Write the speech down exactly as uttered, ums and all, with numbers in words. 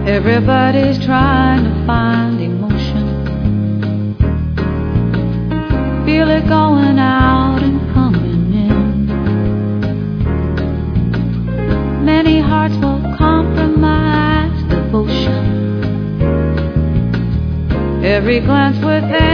Everybody's trying to find emotion, feel it going out and coming in. Many hearts will compromise devotion, every glance within